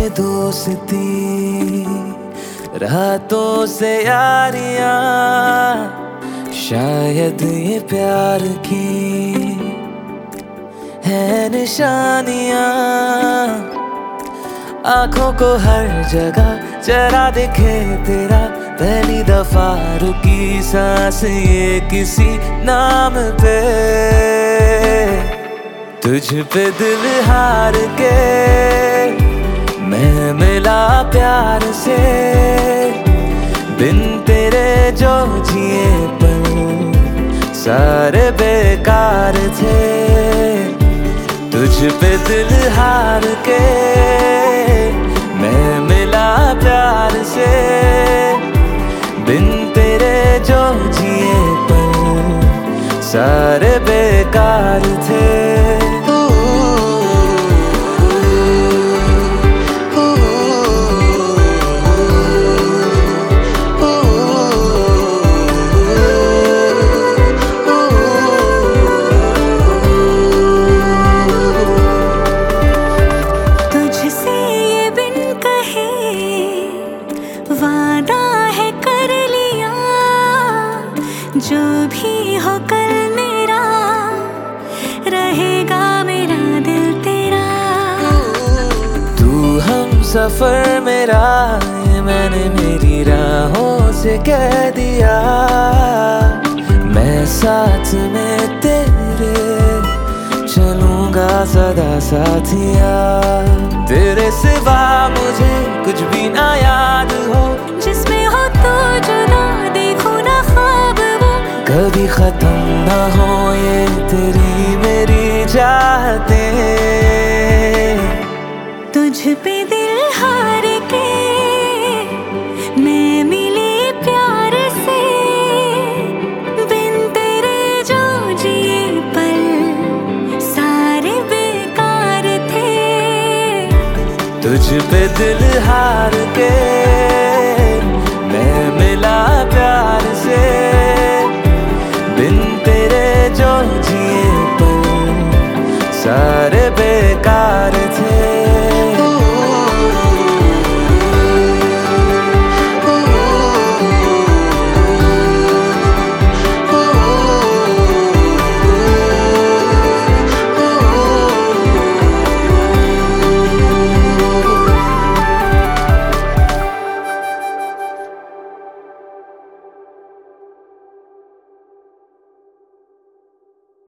दोस्ती, रातों से यारियां, शायद ये प्यार की है निशानियां। आंखों को हर जगह जरा दिखे तेरा, पहली दफा रुकी सांस ये किसी नाम पे। तुझ पे दिल हार के मैं मिला प्यार से, बिन तेरे जो जिए पल सारे बेकार थे। तुझ पे दिल हार के मैं मिला प्यार से, बिन तेरे जो जिए पल सारे बेकार थे। वादा है कर लिया, जो भी हो कल मेरा, रहेगा मेरा दिल तेरा। तू हम सफर मेरा, ये मैंने मेरी राहों से कह दिया। मैं साथ में तेरे चलूंगा सदा साथिया। तेरे सिवा मुझे कुछ भी ना याद हो, जिसमें हो तो जुदा देखो ना ख्वाब वो। कभी खत्म ना हो ये तेरी मेरी चाहते। तुझ पे दिल हार के मैं मिली प्यार से, बिन तेरे जो जिए पल सारे बेकार थे। तुझ पे दिल हार के मैं मिला प्यार से, बिन तेरे जो जिए पल सारे